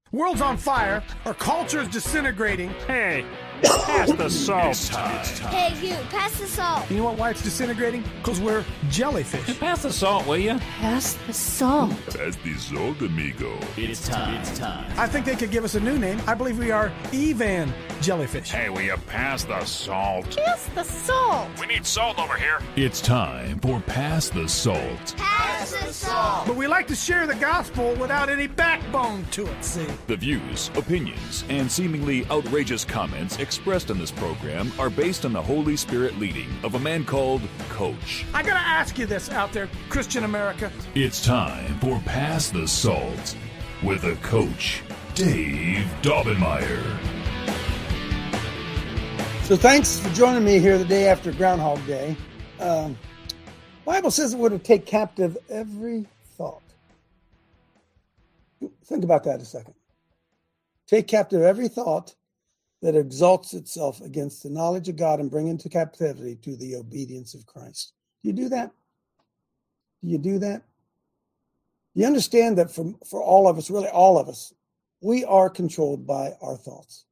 World's on fire. Our culture is disintegrating. Hey, pass the salt. Hey, you, pass the salt. You know why it's disintegrating? Because we're jellyfish. Pass the salt, will you? Pass the salt. Pass the salt, amigo. It's time. I think they could give us a new name. I believe we are Evan jellyfish. Hey, will you pass the salt? Pass the salt. We need salt over here. It's time for Pass the Salt. Pass the salt. But we like to share the gospel without any backbone to it, see? The views, opinions, and seemingly outrageous comments expressed in this program are based on the Holy Spirit leading of a man called Coach. I gotta ask you this out there, Christian America. It's time for Pass the Salt with a Coach, Dave Daubenmire. So thanks for joining me here the day after Groundhog Day. Bible says we're to take captive every thought. Think about that a second. Take captive every thought that exalts itself against the knowledge of God and bring into captivity to the obedience of Christ. Do you do that? Do you do that? You understand that for all of us, really all of us, we are controlled by our thoughts.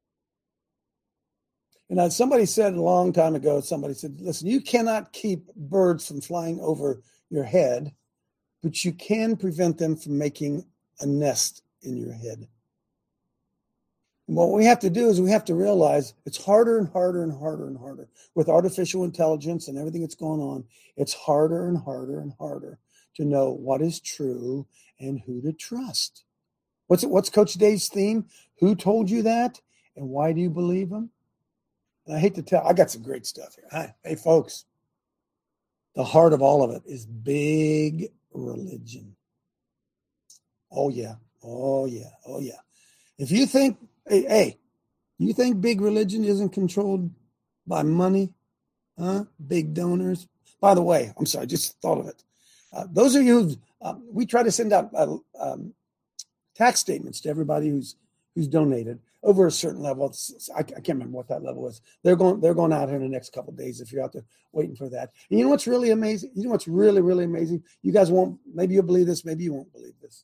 And as somebody said a long time ago, somebody said, listen, you cannot keep birds from flying over your head, but you can prevent them from making a nest in your head. And what we have to do is we have to realize it's harder and harder and harder and harder. With artificial intelligence and everything that's going on, it's harder and harder and harder to know what is true and who to trust. What's Coach Dave's theme? Who told you that? And why do you believe them? And I hate to tell, I got some great stuff here. Hi. Hey, folks, the heart of all of it is big religion. Oh, yeah. Oh, yeah. Oh, yeah. If you think, you think big religion isn't controlled by money, big donors? By the way, I'm sorry, just thought of it. Those of you we try to send out tax statements to everybody who's donated over a certain level. I can't remember what that level is. They're going out here in the next couple of days if you're out there waiting for that. And you know what's really amazing? You know what's really, really amazing? You guys maybe you'll believe this, maybe you won't believe this.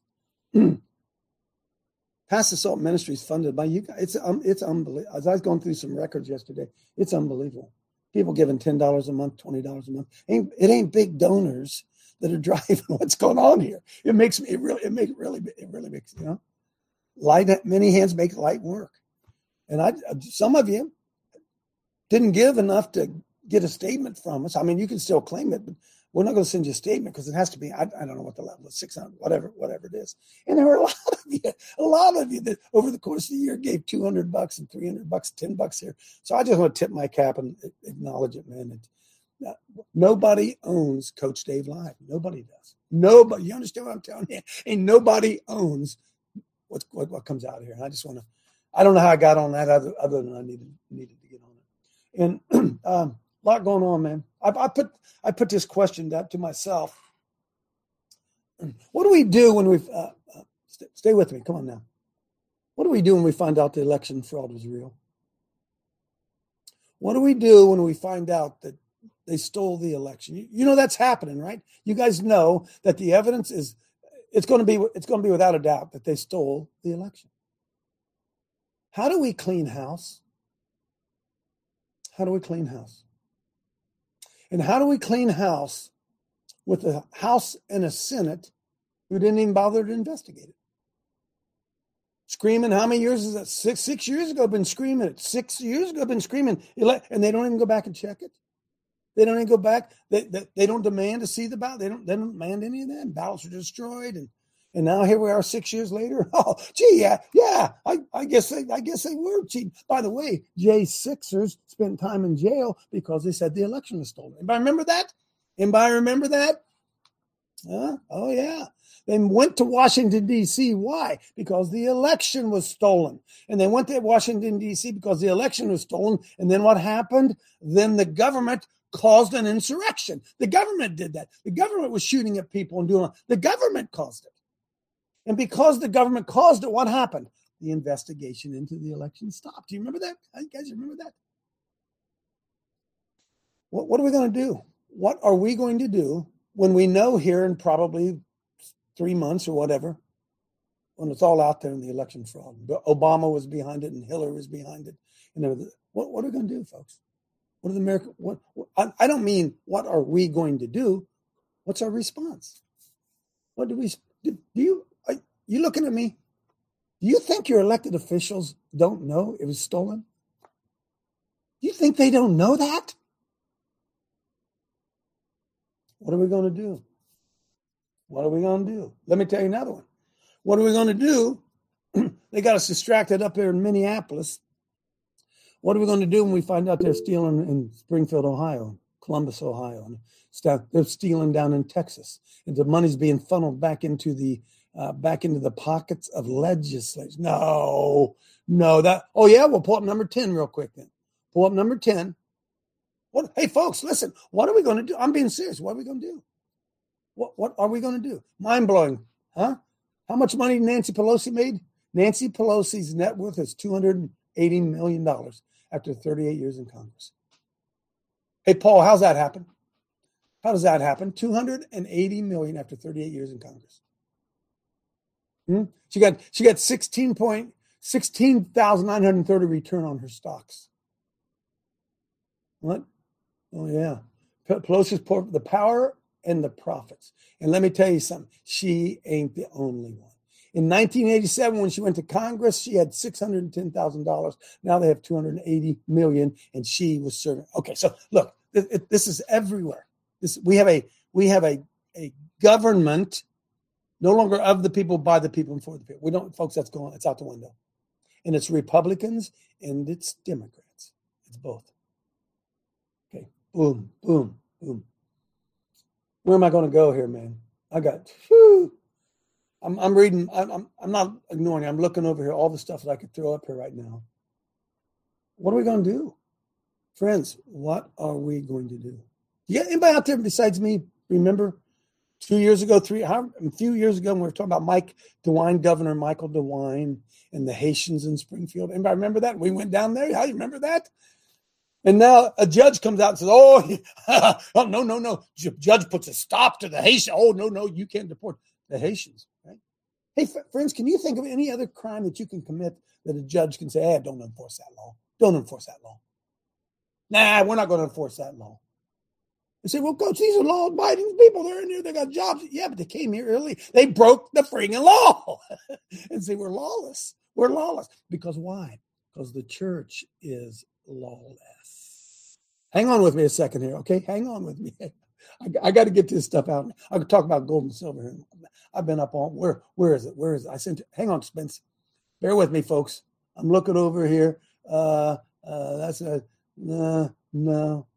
Pass the Salt Ministry is funded by you guys. It's unbelievable. As I was going through some records yesterday, it's unbelievable. People giving $10 a month, $20 a month. It ain't big donors that are driving what's going on here. It really makes, many hands make light work. And some of you didn't give enough to get a statement from us. I mean, you can still claim it, but we're not going to send you a statement because it has to be, I don't know what the level is, 600, whatever it is. And there were a lot of you that over the course of the year gave $200 and $300, $10 here. So I just want to tip my cap and acknowledge it, man. Nobody owns Coach Dave Live. Nobody does. Nobody. You understand what I'm telling you? And nobody owns what comes out of here. And I don't know how I got on that other than I needed to get on it. And a lot going on, man. I put this question to myself. What do we do when we stay with me? Come on now. What do we do when we find out the election fraud was real? What do we do when we find out that they stole the election? You know that's happening, right? You guys know that the evidence is it's going to be without a doubt that they stole the election. How do we clean house? How do we clean house? And how do we clean house with a House and a Senate who didn't even bother to investigate it? Screaming, how many years is that? 6 years ago, been screaming it. 6 years ago, been screaming, and they don't even go back and check it. They don't even go back. They don't demand to see the ballot. They don't demand any of that. Ballots are destroyed, and now here we are 6 years later. Oh, gee, yeah. I guess they were cheating. By the way, Jay Sixers spent time in jail because they said the election was stolen. Anybody remember that? Oh yeah. They went to Washington, D.C. Why? Because the election was stolen. And they went to Washington, D.C. because the election was stolen. And then what happened? Then the government caused an insurrection. The government did that. The government was shooting at people and doing it. The government caused it. And because the government caused it, what happened? The investigation into the election stopped. Do you remember that? You guys remember that? What are we going to do? What are we going to do when we know here in probably 3 months or whatever when it's all out there in the election fraud. Obama was behind it and Hillary was behind it. And everything. What are we going to do, folks? What are the American? I don't mean what are we going to do? What's our response? What do we do? Are you looking at me? Do you think your elected officials don't know it was stolen? Do you think they don't know that? What are we going to do? What are we going to do? Let me tell you another one. What are we going to do? They got us distracted up there in Minneapolis. What are we going to do when we find out they're stealing in Springfield, Ohio, Columbus, Ohio, and they're stealing down in Texas, and the money's being funneled back into the pockets of legislators? No. Oh yeah, we'll pull up number 10 real quick then. Pull up number 10. Hey folks, listen. What are we going to do? I'm being serious. What are we going to do? What are we going to do? Mind blowing, huh? How much money Nancy Pelosi made? Nancy Pelosi's net worth is $280 million after 38 years in Congress. Hey, Paul, how's that happen? How does that happen? $280 million after 38 years in Congress. She got 16,930 return on her stocks. What? Oh yeah, Pelosi's the power and the profits. And let me tell you something. She ain't the only one. In 1987, when she went to Congress, she had $610,000. Now they have $280 million, and she was serving. Okay, so look, this is everywhere. We have a government no longer of the people, by the people, and for the people. We don't, folks. It's out the window, and it's Republicans and it's Democrats. It's both. Okay, boom, boom, boom. Where am I going to go here, man? I'm reading. I'm not ignoring it. I'm looking over here, all the stuff that I could throw up here right now. What are we going to do? Friends, what are we going to do? You got anybody out there besides me remember a few years ago, when we were talking about Mike DeWine, Governor Michael DeWine, and the Haitians in Springfield? Anybody remember that? We went down there. How you remember that? And now a judge comes out and says, oh, no. Judge puts a stop to the Haitians. Oh, no, you can't deport the Haitians. Right? Hey, friends, can you think of any other crime that you can commit that a judge can say, hey, don't enforce that law? Don't enforce that law. Nah, we're not going to enforce that law. They say, well, Coach, these are law-abiding people. They're in here. They got jobs. Yeah, but they came here early. They broke the friggin' law. And say, we're lawless. We're lawless. Because why? Because the church is lawless. Hang on with me a second here, okay? Hang on with me. I got to get this stuff out. I could talk about gold and silver here. I've been up on, where is it? Where is it? I sent it. Hang on, Spence. Bear with me, folks. I'm looking over here. That's a, no.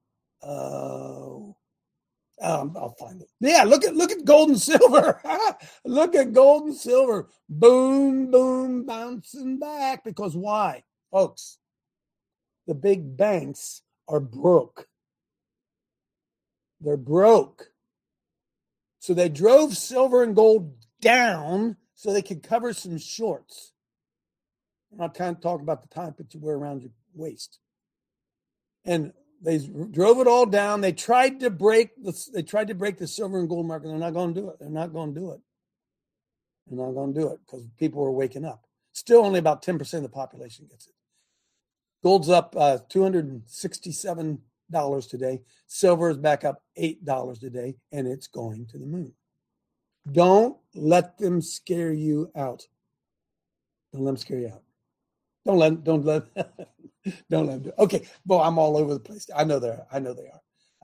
I'll find it. Yeah, look at gold and silver. Look at gold and silver. Boom, boom, bouncing back. Because why? Folks, the big banks are broke. They're broke. So they drove silver and gold down so they could cover some shorts. I'm not kind of talking about the type that you wear around your waist. And they drove it all down. They tried to break the silver and gold market. They're not going to do it. They're not going to do it because people are waking up. Still only about 10% of the population gets it. Gold's up $267 today. Silver is back up $8 today, and it's going to the moon. Don't let them scare you out. Don't let them scare you out. Don't let them do it. Okay, well, I'm all over the place. I know they are.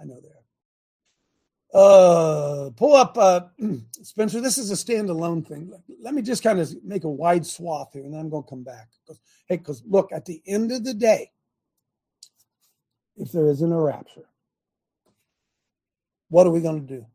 Pull up, Spencer. This is a standalone thing. Let me just kind of make a wide swath here, and then I'm going to come back. Because look, at the end of the day, if there isn't a rapture, what are we going to do?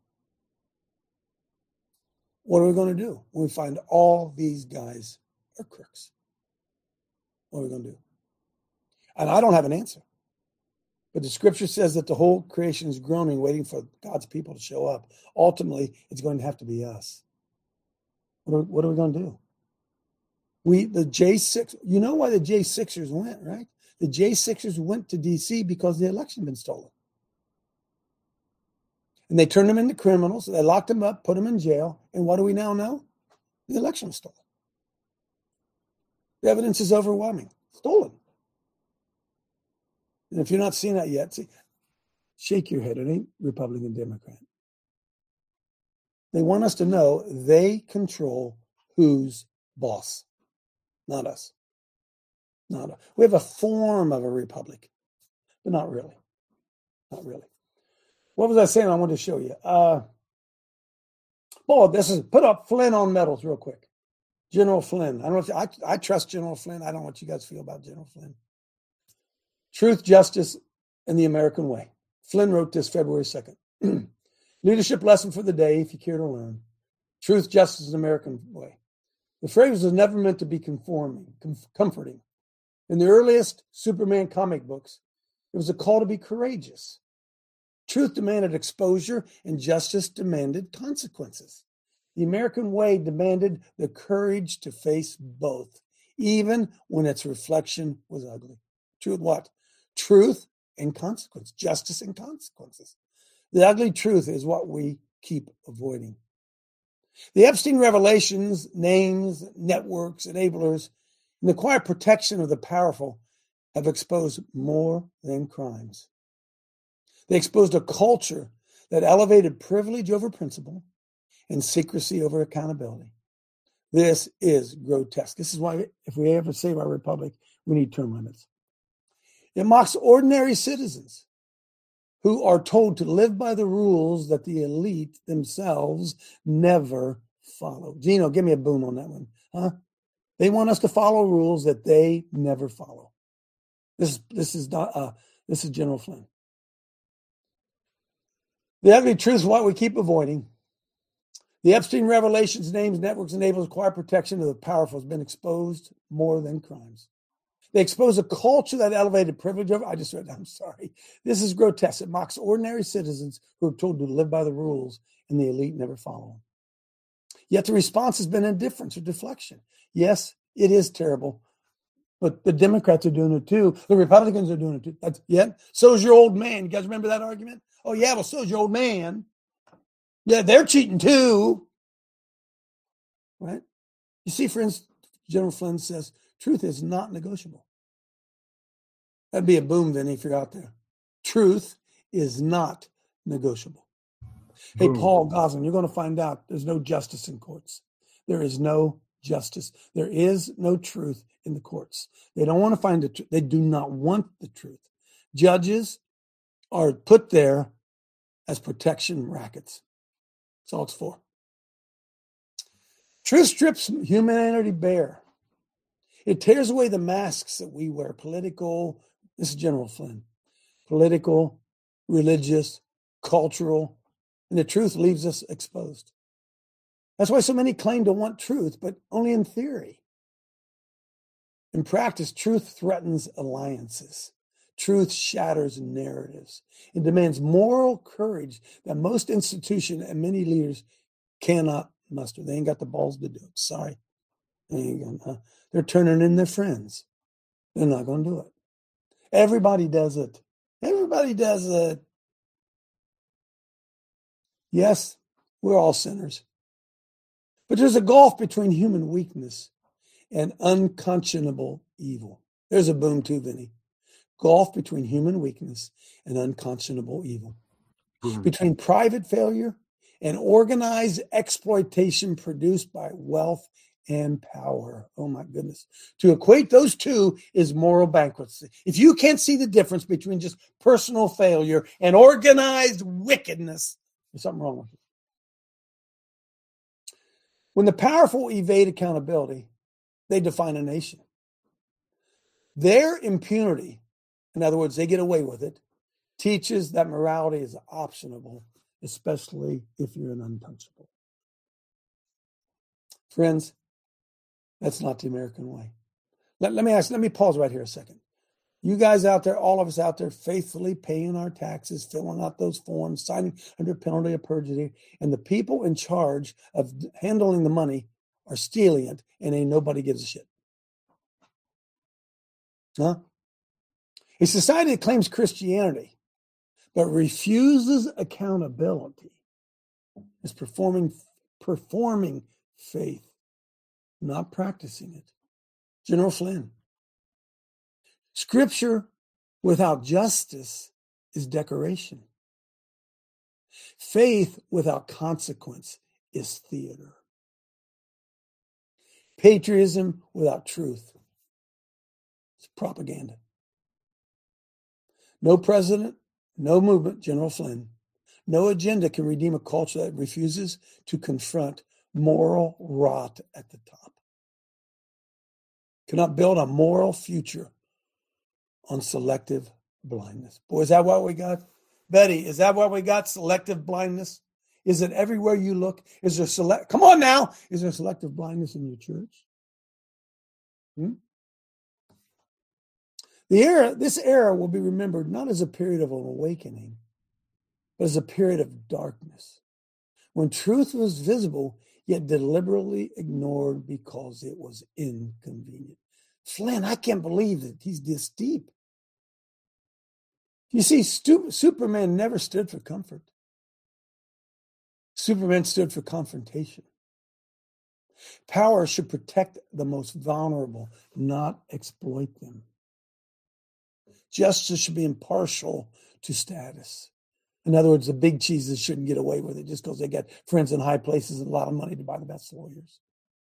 What are we going to do when we find all these guys are crooks? What are we going to do? And I don't have an answer. But the scripture says that the whole creation is groaning, waiting for God's people to show up. Ultimately, it's going to have to be us. What are we going to do? The J6, you know why the J6ers went, right? The J6ers went to D.C. because the election had been stolen. And they turned them into criminals. They locked them up, put them in jail. And what do we now know? The election was stolen. The evidence is overwhelming. Stolen. And if you're not seeing that yet, shake your head. It ain't Republican, Democrat. They want us to know they control who's boss, not us. We have a form of a republic, but not really. Not really. What was I saying? I wanted to show you. Put up Flynn on medals real quick. General Flynn. I don't know if I trust General Flynn. I don't know what you guys feel about General Flynn. Truth, Justice, and the American Way. Flynn wrote this February 2nd. Leadership lesson for the day, if you care to learn. Truth, Justice, and the American Way. The phrase was never meant to be comforting. In the earliest Superman comic books, it was a call to be courageous. Truth demanded exposure, and justice demanded consequences. The American Way demanded the courage to face both, even when its reflection was ugly. Truth what? Truth and consequence, justice and consequences. The ugly truth is what we keep avoiding. The Epstein revelations, names, networks, enablers, and the quiet protection of the powerful have exposed more than crimes. They exposed a culture that elevated privilege over principle and secrecy over accountability. This is grotesque. This is why, if we ever save our republic, we need term limits. It mocks ordinary citizens who are told to live by the rules that the elite themselves never follow. Gino, give me a boom on that one. Huh? They want us to follow rules that they never follow. This is General Flynn. The ugly truth is what we keep avoiding. The Epstein revelations, names, networks, enablers, quiet protection of the powerful has been exposed more than crimes. They expose a culture that elevated privilege over. I'm sorry. This is grotesque. It mocks ordinary citizens who are told to live by the rules and the elite never follow them. Yet the response has been indifference or deflection. Yes, it is terrible. But the Democrats are doing it too. The Republicans are doing it too. So is your old man. You guys remember that argument? Oh, yeah, well, so is your old man. Yeah, they're cheating too. Right? You see, for instance, General Flynn says, truth is not negotiable. That'd be a boom, Vinny, if you're out there. Truth is not negotiable. Boom. Hey, Paul Goslin, you're going to find out there's no justice in courts. There is no justice. There is no truth in the courts. They don't want to find the truth. They do not want the truth. Judges are put there as protection rackets. That's all it's for. Truth strips humanity bare. It tears away the masks that we wear. Political, this is General Flynn. Political, religious, cultural, and the truth leaves us exposed. That's why so many claim to want truth, but only in theory. In practice, truth threatens alliances. Truth shatters narratives. It demands moral courage that most institutions and many leaders cannot muster. They ain't got the balls to do it. Sorry. They're turning in their friends. They're not going to do it. Everybody does it. Everybody does it. Yes, we're all sinners. But there's a gulf between human weakness and unconscionable evil. There's a boom too, Vinny. Gulf between human weakness and unconscionable evil. Between private failure and organized exploitation produced by wealth and power. Oh my goodness. To equate those two is moral bankruptcy. If you can't see the difference between just personal failure and organized wickedness, there's something wrong with it. When the powerful evade accountability, they define a nation. Their impunity, in other words, they get away with it, teaches that morality is optional, especially if you're an untouchable. Friends, that's not the American way. Let me pause right here a second. You guys out there, all of us out there, faithfully paying our taxes, filling out those forms, signing under penalty of perjury, and the people in charge of handling the money are stealing it, and ain't nobody gives a shit. Huh? A society that claims Christianity but refuses accountability is performing faith, not practicing it. General Flynn. Scripture without justice is decoration. Faith without consequence is theater. Patriotism without truth is propaganda. No president, no movement, General Flynn, no agenda can redeem a culture that refuses to confront moral rot at the top. Cannot build a moral future on selective blindness. Boy, is that what we got? Betty, is that what we got? Selective blindness? Is it everywhere you look? Is there come on now. Is there selective blindness in your church? This era will be remembered not as a period of an awakening, but as a period of darkness, when truth was visible, yet deliberately ignored because it was inconvenient. Flynn, I can't believe that he's this deep. You see, Superman never stood for comfort. Superman stood for confrontation. Power should protect the most vulnerable, not exploit them. Justice should be impartial to status. In other words, the big cheeses shouldn't get away with it just because they got friends in high places and a lot of money to buy the best lawyers.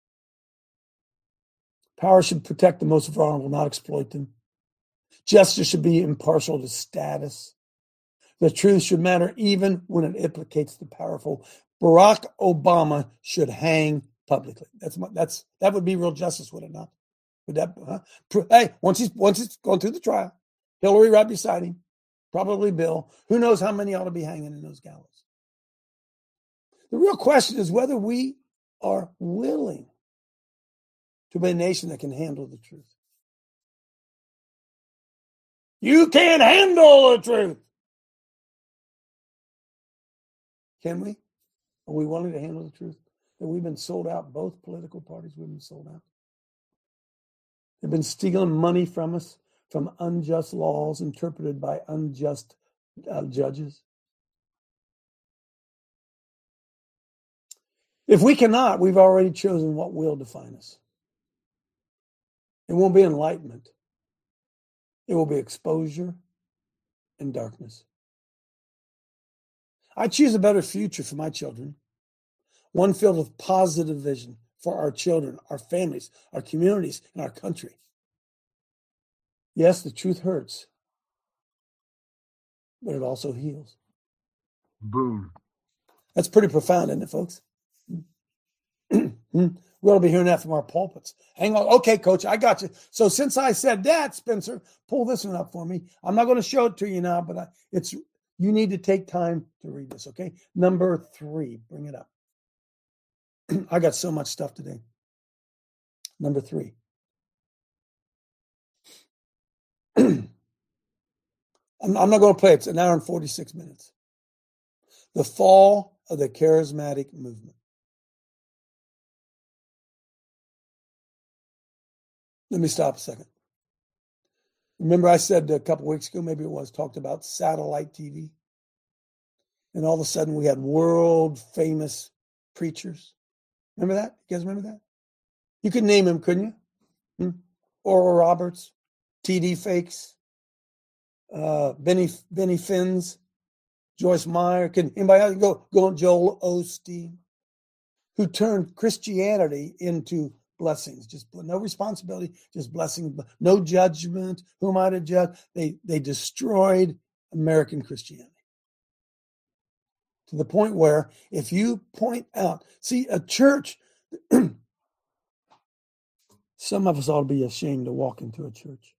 Power should protect the most vulnerable, not exploit them. Justice should be impartial to status. The truth should matter even when it implicates the powerful. Barack Obama should hang publicly. That would be real justice, would it not? Would that? Hey, once he's gone through the trial, Hillary right beside him, probably Bill. Who knows how many ought to be hanging in those gallows? The real question is whether we are willing to be a nation that can handle the truth. You can't handle the truth. Can we? Are we willing to handle the truth? That we've been sold out, both political parties, we've been sold out. They've been stealing money from us, from unjust laws interpreted by unjust judges. If we cannot, we've already chosen what will define us. It won't be enlightenment. It will be exposure and darkness. I choose a better future for my children, one filled with positive vision for our children, our families, our communities, and our country. Yes, the truth hurts, but it also heals. Boom. That's pretty profound, isn't it, folks? We ought to be hearing that from our pulpits. Hang on. Okay, Coach, I got you. So since I said that, Spencer, pull this one up for me. I'm not going to show it to you now, but you need to take time to read this, okay? Number 3, bring it up. I got so much stuff today. Number 3. I'm not going to play it. It's an hour and 46 minutes. The fall of the charismatic movement. Let me stop a second. Remember I said a couple weeks ago, maybe it was, talked about satellite TV. And all of a sudden we had world famous preachers. Remember that? You guys remember that? You could name him, couldn't you? Oral Roberts, T.D. Fakes, Benny Finns, Joyce Meyer. Can anybody else go on? Joel Osteen, who turned Christianity into blessings, just no responsibility, just blessings, no judgment. Who am I to judge? They destroyed American Christianity to the point where if you point out, see, a church, some of us ought to be ashamed to walk into a church.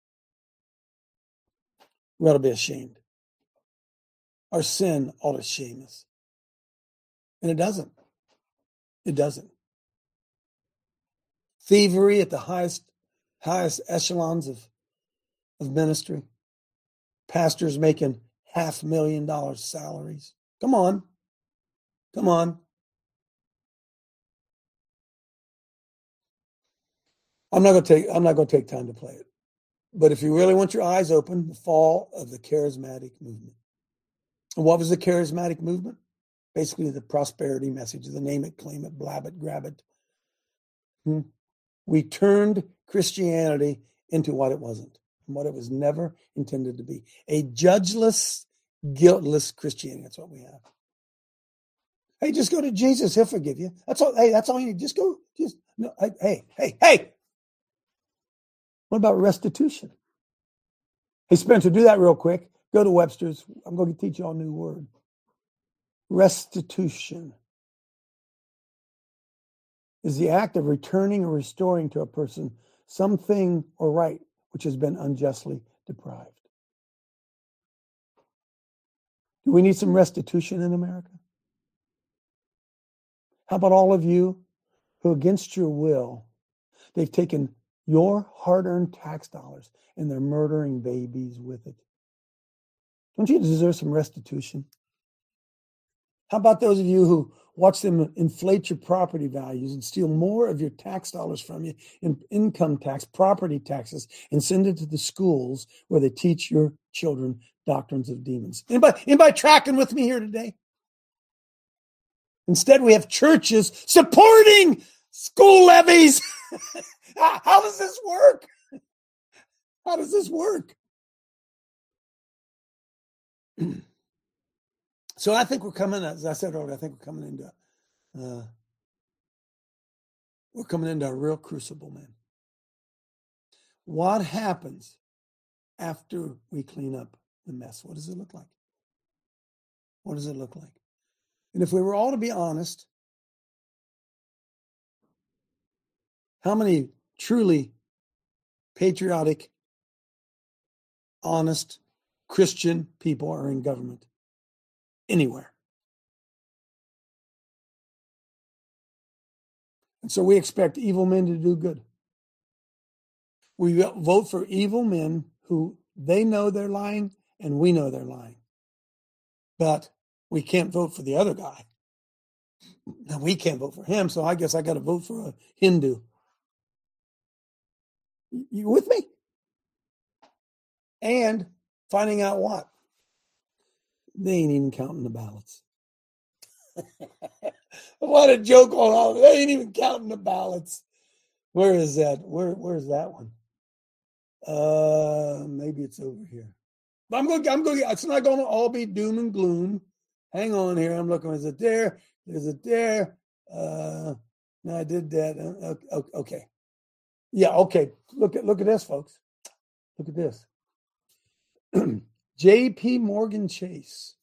We ought to be ashamed. Our sin ought to shame us. And it doesn't. It doesn't. Thievery at the highest echelons of ministry. Pastors making $500,000 salaries. Come on. Come on. I'm not going to take time to play it. But if you really want your eyes open, the fall of the charismatic movement. And what was the charismatic movement? Basically the prosperity message, the name it, claim it, blab it, grab it. We turned Christianity into what it wasn't and what it was never intended to be. A judgeless, guiltless Christianity. That's what we have. Hey, just go to Jesus. He'll forgive you. That's all. Hey, that's all you need. Just go. No. Hey. What about restitution? Hey, Spencer, do that real quick. Go to Webster's. I'm going to teach you all a new word. Restitution is the act of returning or restoring to a person something or right which has been unjustly deprived. Do we need some restitution in America? How about all of you who, against your will, they've taken your hard-earned tax dollars and they're murdering babies with it? Don't you deserve some restitution? How about those of you who watch them inflate your property values and steal more of your tax dollars from you in income tax, property taxes, and send it to the schools where they teach your children doctrines of demons? Anybody tracking with me here today? Instead, we have churches supporting school levies. How does this work? How does this work? So I think we're coming, as I said earlier, I think we're coming into a real crucible, man. What happens after we clean up the mess? What does it look like? What does it look like? And if we were all to be honest, how many truly patriotic, honest Christian people are in government? Anywhere. And so we expect evil men to do good. We vote for evil men who they know they're lying and we know they're lying. But we can't vote for the other guy. And we can't vote for him, so I guess I got to vote for a Hindu. You with me? And finding out what? They ain't even counting the ballots. What a joke on all of it. They ain't even counting the ballots. Where is that? Where's that one? Maybe it's over here. But I'm going. It's not going to all be doom and gloom. Hang on here. I'm looking. Is it there? Is it there? No, I did that. Okay. Yeah. Okay. Look at this, folks. Look at this. J.P. Morgan Chase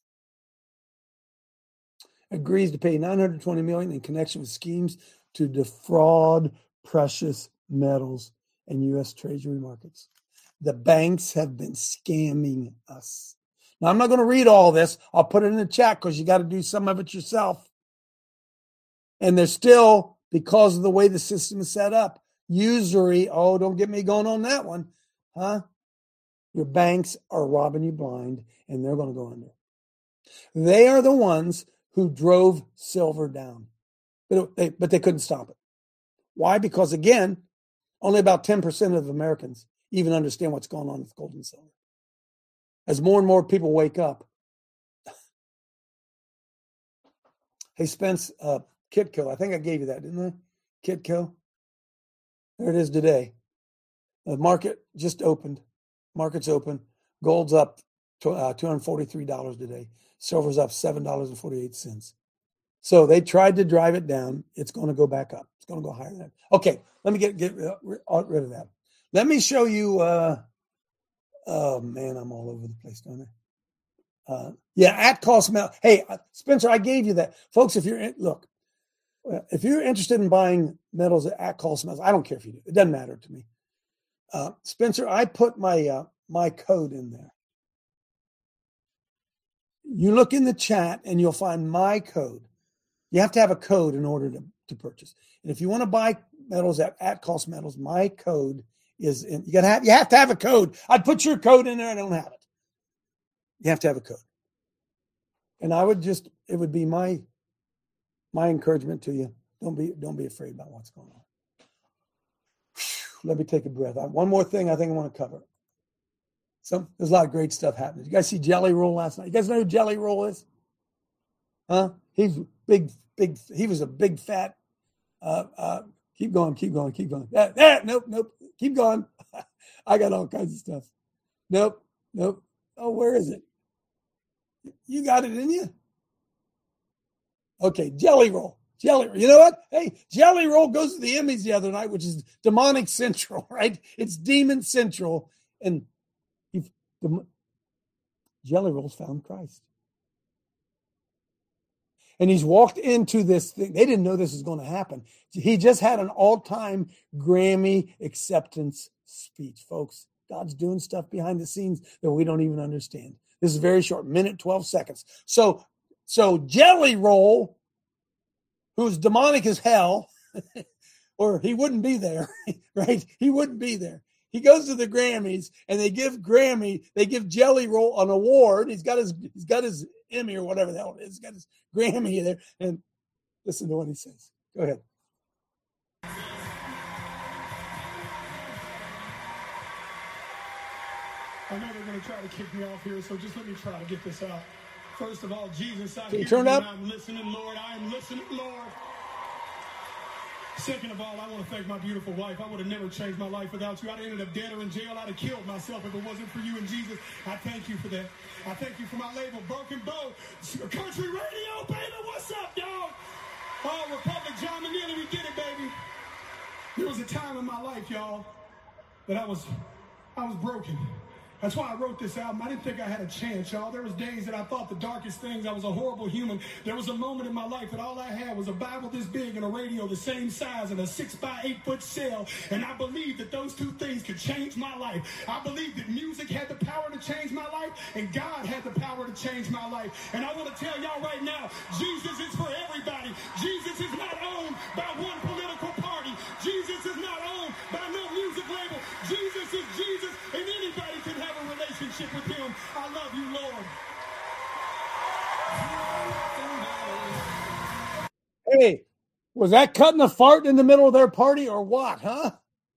agrees to pay $920 million in connection with schemes to defraud precious metals and U.S. Treasury markets. The banks have been scamming us. Now, I'm not going to read all this. I'll put it in the chat because you got to do some of it yourself. And there's still, because of the way the system is set up, usury. Oh, don't get me going on that one. Huh? Your banks are robbing you blind, and they're going to go under. They are the ones who drove silver down, but they couldn't stop it. Why? Because, again, only about 10% of Americans even understand what's going on with gold and silver. As more and more people wake up. Hey, Spence, Kitco, I think I gave you that, didn't I? Kitco. There it is today. The market just opened. Market's open. Gold's up to $243 today. Silver's up $7.48. So they tried to drive it down. It's going to go back up. It's going to go higher than that. Okay, let me get rid of that. Let me show you. Oh, man, I'm all over the place, don't I? Yeah, at cost metal. Hey, Spencer, I gave you that. Folks, if you're interested in buying metals at cost metals, I don't care if you do. It doesn't matter to me. Spencer, I put my code in there. You look in the chat and you'll find my code. You have to have a code in order to purchase. And if you want to buy metals at cost metals, my code is in. You have to have a code. I'd put your code in there. I don't have it. You have to have a code. And it would be my encouragement to you. Don't be afraid about what's going on. Let me take a breath. One more thing I think I want to cover. There's a lot of great stuff happening. You guys see Jelly Roll last night? You guys know who Jelly Roll is? Huh? He's big. He was a big fat. Keep going. Nope. Keep going. I got all kinds of stuff. Nope. Oh, where is it? You got it, didn't you? Okay, Jelly Roll. You know what? Hey, Jelly Roll goes to the Emmys the other night, which is Demonic Central, right? It's Demon Central. And Jelly Roll's found Christ. And he's walked into this thing. They didn't know this was going to happen. He just had an all-time Grammy acceptance speech, folks. God's doing stuff behind the scenes that we don't even understand. This is very short, minute, 12 seconds. So Jelly Roll, who's demonic as hell, or he wouldn't be there, right? He wouldn't be there. He goes to the Grammys, and they give Jelly Roll an award. He's got his Emmy or whatever the hell it is. He's got his Grammy there. And listen to what he says. Go ahead. I know they're going to try to kick me off here, so just let me try to get this out. First of all, Jesus, I hear you, and I'm listening, Lord. I am listening, Lord. Second of all, I want to thank my beautiful wife. I would have never changed my life without you. I'd have ended up dead or in jail. I'd have killed myself if it wasn't for you and Jesus. I thank you for that. I thank you for my label, Broken Bow, Country Radio, baby. What's up, y'all? Oh, Republic, John Manili, we did it, baby. There was a time in my life, y'all, that I was broken. That's why I wrote this album. I didn't think I had a chance, y'all. There was days that I thought the darkest things. I was a horrible human. There was a moment in my life that all I had was a Bible this big and a radio the same size and a 6x8 cell. And I believed that those two things could change my life. I believed that music had the power to change my life and God had the power to change my life. And I want to tell y'all right now, Jesus is for everybody. Jesus is not owned by one political party. Jesus is not owned by no music label. Jesus is Jesus, and anybody can have a relationship with him. I love you, Lord. Hey, was that cutting a fart in the middle of their party or what, huh?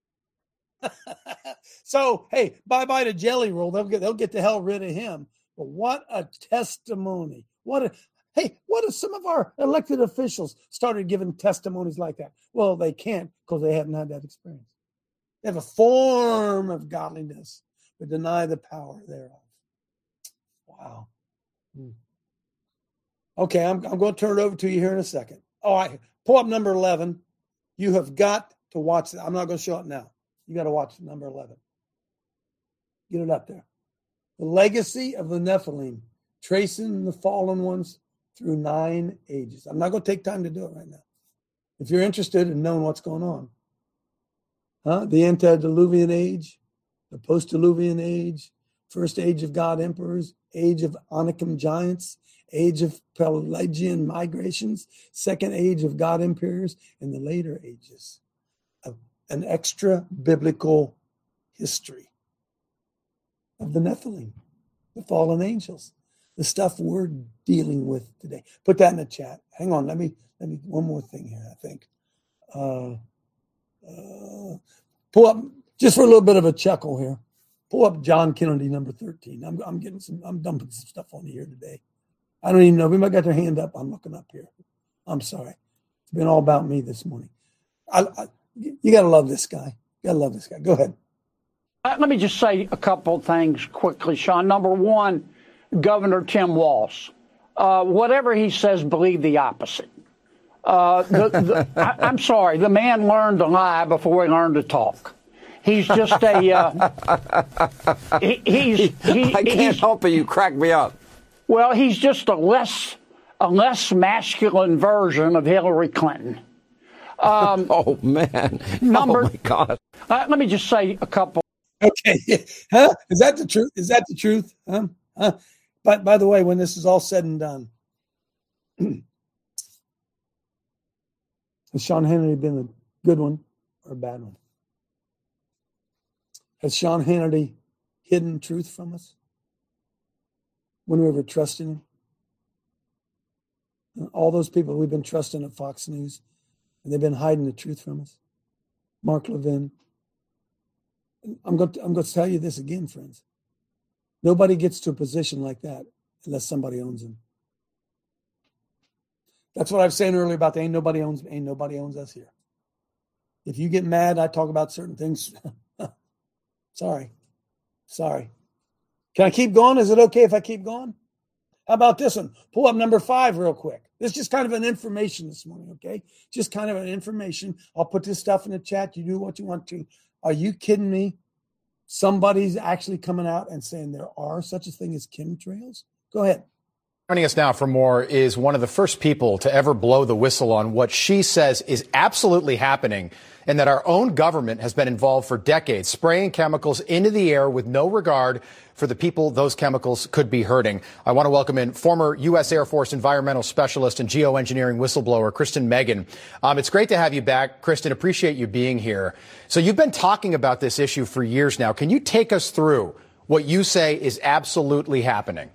So, hey, bye-bye to Jelly Roll. They'll get the hell rid of him. But what a testimony. What if some of our elected officials started giving testimonies like that? Well, they can't because they haven't had that experience. They have a form of godliness, but deny the power thereof. Wow. Okay, I'm going to turn it over to you here in a second. All right, pull up number 11. You have got to watch that. I'm not going to show it now. You got to watch number 11. Get it up there. The legacy of the Nephilim, tracing the fallen ones through 9 ages. I'm not going to take time to do it right now. If you're interested in knowing what's going on, the antediluvian age, the post-diluvian age, first age of God emperors, age of Anakim giants, age of Pelagian migrations, second age of God emperors, and the later ages of an extra-biblical history of the Nephilim, the fallen angels, the stuff we're dealing with today. Put that in the chat. Hang on, let me one more thing here, I think. Pull up, just for a little bit of a chuckle here, pull up John Kennedy, number 13. I'm dumping some stuff on here today. I don't even know. Everybody got their hand up. I'm looking up here. I'm sorry. It's been all about me this morning. You got to love this guy. You got to love this guy. Go ahead. Let me just say a couple of things quickly, Sean. Number one, Governor Tim Walz. Whatever he says, believe the opposite. I'm sorry. The man learned to lie before he learned to talk. He's just a. I can't help it. You crack me up. Well, he's just a less masculine version of Hillary Clinton. Oh man! Oh my God! Let me just say a couple. Okay, huh? Is that the truth? Is that the truth? Huh? But by the way, when this is all said and done, has Sean Hannity been a good one or a bad one? Has Sean Hannity hidden truth from us when we were trusting him? All those people we've been trusting at Fox News, and they've been hiding the truth from us. Mark Levin. I'm going to tell you this again, friends. Nobody gets to a position like that unless somebody owns them. That's what I was saying earlier about ain't nobody owns us here. If you get mad, I talk about certain things. Sorry. Can I keep going? Is it okay if I keep going? How about this one? Pull up number 5 real quick. This is just kind of an information this morning, okay? Just kind of an information. I'll put this stuff in the chat. You do what you want to. Are you kidding me? Somebody's actually coming out and saying there are such a thing as chemtrails? Go ahead. Joining us now for more is one of the first people to ever blow the whistle on what she says is absolutely happening, and that our own government has been involved for decades, spraying chemicals into the air with no regard for the people those chemicals could be hurting. I want to welcome in former U.S. Air Force environmental specialist and geoengineering whistleblower, Kristen Meghan. It's great to have you back, Kristen. Appreciate you being here. So you've been talking about this issue for years now. Can you take us through what you say is absolutely happening?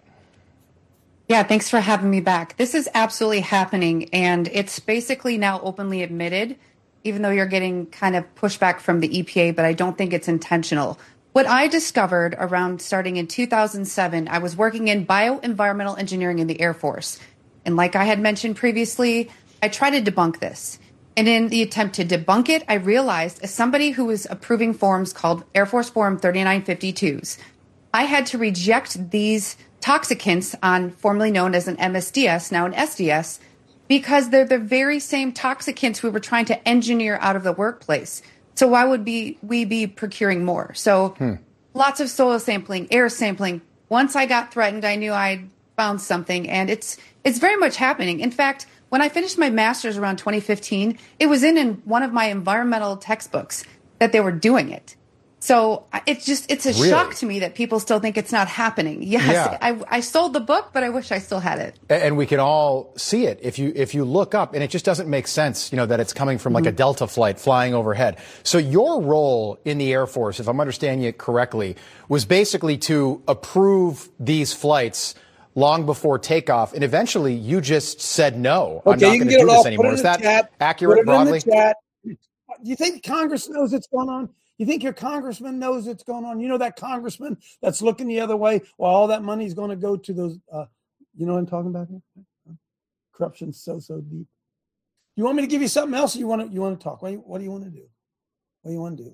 Yeah, thanks for having me back. This is absolutely happening, and it's basically now openly admitted, even though you're getting kind of pushback from the EPA, but I don't think it's intentional. What I discovered around starting in 2007, I was working in bioenvironmental engineering in the Air Force. And like I had mentioned previously, I tried to debunk this. And in the attempt to debunk it, I realized as somebody who was approving forms called Air Force Form 3952s, I had to reject these toxicants on formerly known as an MSDS, now an SDS, because they're the very same toxicants we were trying to engineer out of the workplace. So why would we be procuring more? So lots of soil sampling, air sampling. Once I got threatened, I knew I'd found something, and it's very much happening. In fact, when I finished my master's around 2015, it was in one of my environmental textbooks that they were doing it. So it's a shock to me that people still think it's not happening. Yes, yeah. I sold the book, but I wish I still had it. And we can all see it if you look up, and it just doesn't make sense, that it's coming from like a Delta flight flying overhead. So your role in the Air Force, if I'm understanding it correctly, was basically to approve these flights long before takeoff, and eventually you just said no. Okay, I'm not going to do this anymore. Is that accurate broadly? Do you think Congress knows what's going on? You think your congressman knows what's going on? You know that congressman that's looking the other way while all that money is going to go to those, you know what I'm talking about here? Corruption's so deep. You want me to give you something else, or you want to talk? What do you want to do? What do you want to do?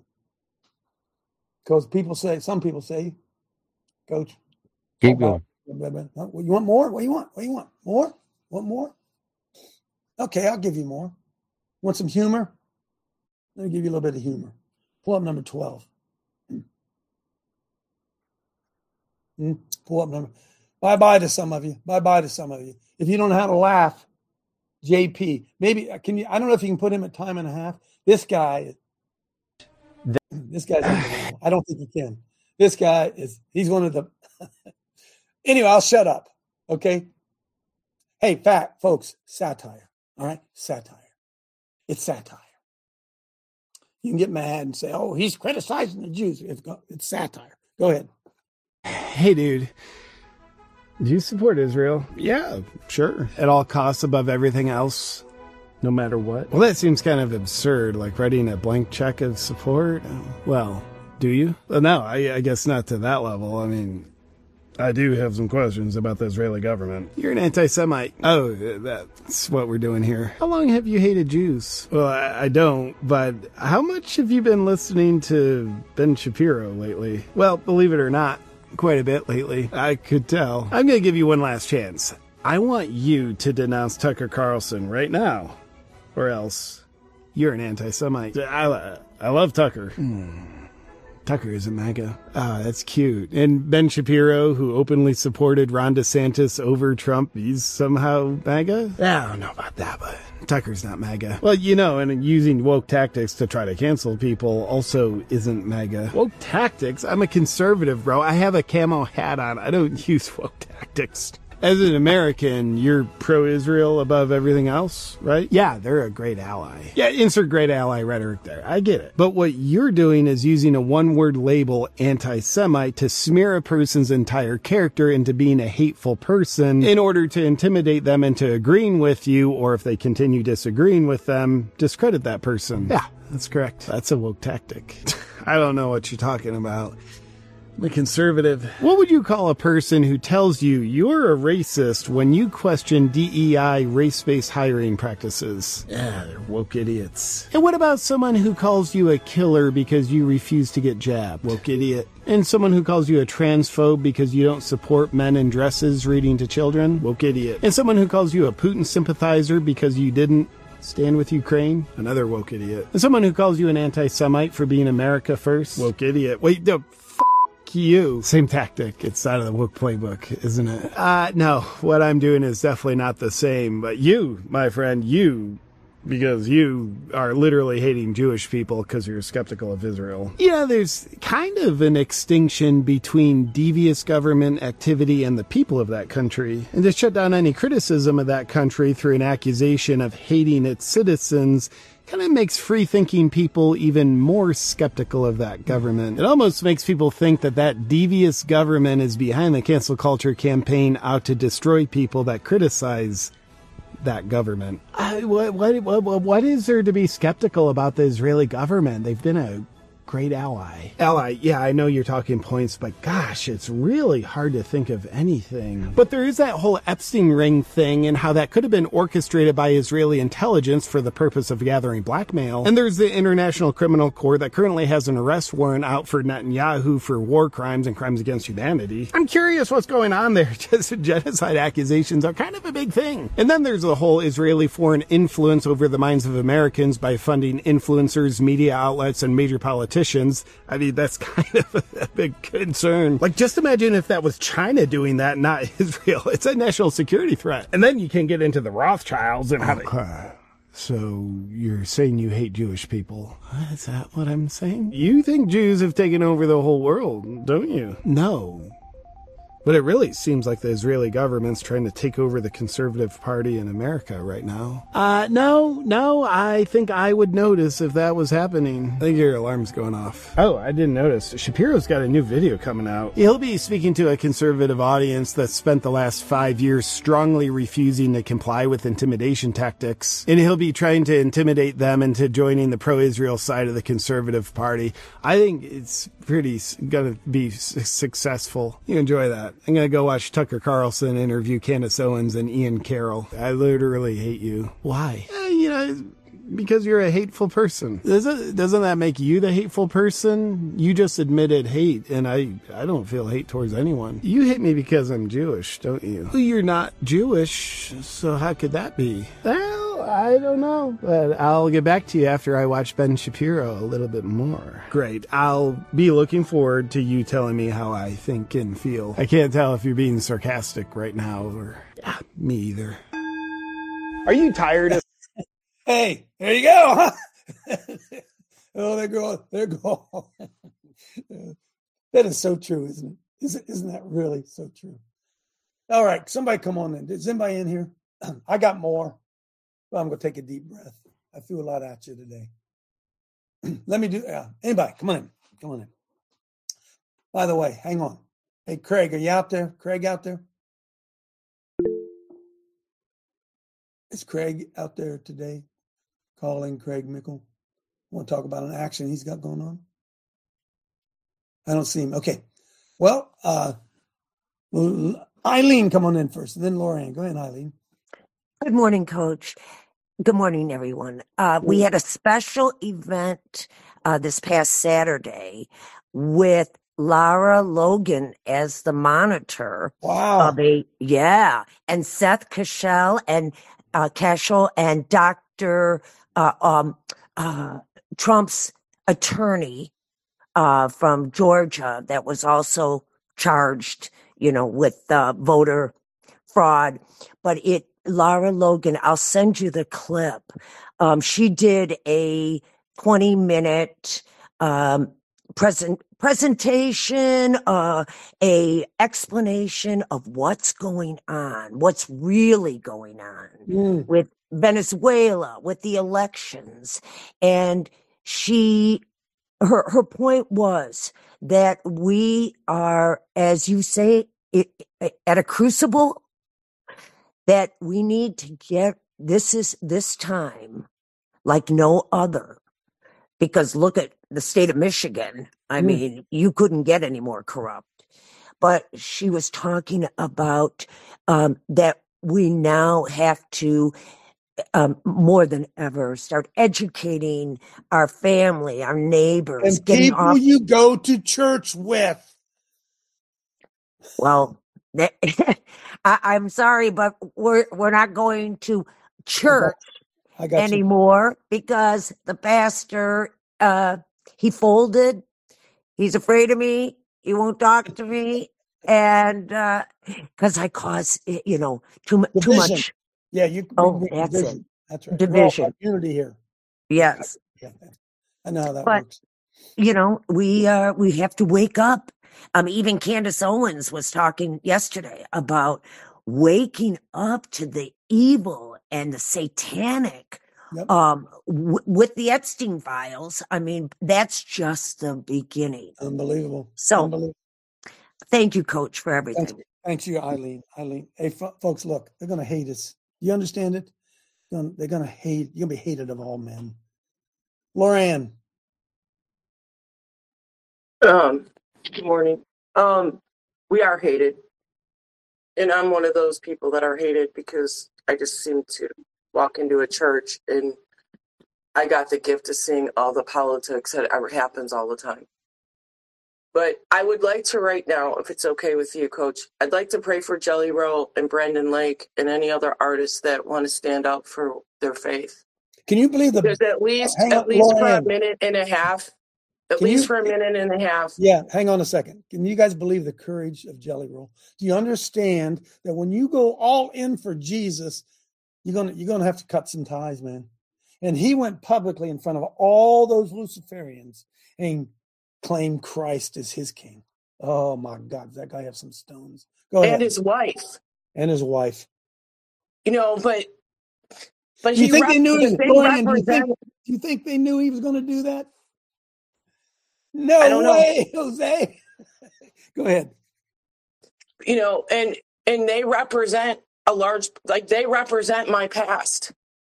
Because some people say, Coach, keep going. You want more? What do you want? What do you want? More? Want more? Okay, I'll give you more. Want some humor? Let me give you a little bit of humor. Pull up number 12. Pull up number. Bye-bye to some of you. Bye-bye to some of you. If you don't know how to laugh, JP, maybe can you? I don't know if you can put him at time and a half. This guy's unbelievable. I don't think he can. This guy he's one of the. Anyway, I'll shut up. Okay. Hey, folks, satire. All right, satire. It's satire. You can get mad and say, "Oh, he's criticizing the Jews." It's satire. Go ahead. Hey, dude. Do you support Israel? Yeah, sure. At all costs, above everything else, no matter what? Well, that seems kind of absurd, like writing a blank check of support. Well, do you? Well, no, I guess not to that level. I mean, I do have some questions about the Israeli government. You're an anti-Semite. Oh, that's what we're doing here. How long have you hated Jews? Well, I don't, but how much have you been listening to Ben Shapiro lately? Well, believe it or not, quite a bit lately. I could tell. I'm going to give you one last chance. I want you to denounce Tucker Carlson right now, or else you're an anti-Semite. I love Tucker. Tucker isn't MAGA. Ah, that's cute. And Ben Shapiro, who openly supported Ron DeSantis over Trump, he's somehow MAGA? I don't know about that, but Tucker's not MAGA. Well, and using woke tactics to try to cancel people also isn't MAGA. Woke tactics? I'm a conservative, bro. I have a camo hat on. I don't use woke tactics. As an American, you're pro-Israel above everything else, right? Yeah, they're a great ally. Yeah, insert great ally rhetoric there. I get it. But what you're doing is using a one-word label, anti-Semite, to smear a person's entire character into being a hateful person in order to intimidate them into agreeing with you, or if they continue disagreeing with them, discredit that person. Yeah, that's correct. That's a woke tactic. I don't know what you're talking about. The conservative. What would you call a person who tells you you're a racist when you question DEI race-based hiring practices? They're woke idiots. And what about someone who calls you a killer because you refuse to get jabbed? Woke idiot. And someone who calls you a transphobe because you don't support men in dresses reading to children? Woke idiot. And someone who calls you a Putin sympathizer because you didn't stand with Ukraine? Another woke idiot. And someone who calls you an anti-Semite for being America first? Woke idiot. Wait, no. You. Same tactic. It's out of the woke playbook, isn't it? No. What I'm doing is definitely not the same. But you, my friend, you, because you are literally hating Jewish people because you're skeptical of Israel. Yeah, there's kind of an extinction between devious government activity and the people of that country. And to shut down any criticism of that country through an accusation of hating its citizens kind of makes free-thinking people even more skeptical of that government. It almost makes people think that that devious government is behind the cancel culture campaign out to destroy people that criticize that government. What is there to be skeptical about the Israeli government? They've been a great ally. Yeah, I know you're talking points, but gosh, it's really hard to think of anything. But there is that whole Epstein ring thing and how that could have been orchestrated by Israeli intelligence for the purpose of gathering blackmail. And there's the International Criminal Court that currently has an arrest warrant out for Netanyahu for war crimes and crimes against humanity. I'm curious what's going on there. Just genocide accusations are kind of a big thing. And then there's the whole Israeli foreign influence over the minds of Americans by funding influencers, media outlets, and major politicians. I mean, that's kind of a big concern. Like, just imagine if that was China doing that, not Israel. It's a national security threat. And then you can get into the Rothschilds and how they... So you're saying you hate Jewish people? Is that what I'm saying? You think Jews have taken over the whole world, don't you? No. But it really seems like the Israeli government's trying to take over the Conservative Party in America right now. No, I think I would notice if that was happening. I think your alarm's going off. Oh, I didn't notice. Shapiro's got a new video coming out. He'll be speaking to a conservative audience that spent the last 5 years strongly refusing to comply with intimidation tactics. And he'll be trying to intimidate them into joining the pro-Israel side of the Conservative Party. I think it's gonna be successful. You enjoy that. I'm going to go watch Tucker Carlson interview Candace Owens and Ian Carroll. I literally hate you. Why? Because you're a hateful person. Doesn't that make you the hateful person? You just admitted hate, and I don't feel hate towards anyone. You hate me because I'm Jewish, don't you? You're not Jewish, so how could that be? Well, I don't know, but I'll get back to you after I watch Ben Shapiro a little bit more. Great. I'll be looking forward to you telling me how I think and feel. I can't tell if you're being sarcastic right now, or me either. Are you tired of... Hey, there you go. Huh? Oh, they're going. That is so true, isn't it? Isn't that really so true? All right, somebody come on in. Is anybody in here? I got more. Well, I'm going to take a deep breath. I threw a lot at you today. Let me do. Anybody, come on in. By the way, hang on. Hey, Craig, are you out there? Craig out there? Is Craig out there today? Calling Craig Mickle. Want to talk about an action he's got going on? I don't see him. Okay. Well, Eileen, come on in first, and then Lorraine. Go ahead, Eileen. Good morning, Coach. Good morning, everyone. We had a special event this past Saturday with Lara Logan as the monitor. Wow. And Seth Cashel and Dr. Trump's attorney from Georgia that was also charged, with voter fraud. But Lara Logan, I'll send you the clip. She did a 20-minute presentation, a explanation of what's going on, what's really going on with Venezuela, with the elections. And her point was that we are, as you say, at a crucible, that we need to get this time like no other. Because look at the state of Michigan. I mean, you couldn't get any more corrupt. But she was talking about that we now have to, more than ever, start educating our family, our neighbors, and people you go to church with. Well, I'm sorry, but we're not going to church anymore because the pastor he folded. He's afraid of me. He won't talk to me, and because I cause too much. Yeah, you. That's division. it. That's right. Division. Unity here. Yes. Yeah, I know how that But works. we have to wake up. Even Candace Owens was talking yesterday about waking up to the evil and the satanic. Yep. With the Epstein files, I mean, that's just the beginning. Unbelievable. So, thank you, Coach, for everything. Thanks you, Eileen. Hey, folks, look, they're going to hate us. You understand it? They're going to hate. You're going to be hated of all men. Lauren. Good morning. We are hated. And I'm one of those people that are hated because I just seem to walk into a church and I got the gift of seeing all the politics that happens all the time. But I would like to right now, if it's okay with you, Coach, I'd like to pray for Jelly Roll and Brendan Lake and any other artists that want to stand up for their faith. Can you believe Because at least for a minute and a half, for a minute and a half. Yeah, hang on a second. Can you guys believe the courage of Jelly Roll? Do you understand that when you go all in for Jesus, you're gonna have to cut some ties, man? And he went publicly in front of all those Luciferians and claimed Christ as his king. Oh my God, does that guy have some stones? Go ahead. And his wife. And his wife. But you think they knew? Do you think they knew he was going to do that? No I don't way, know. Jose. Go ahead. And they represent they represent my past.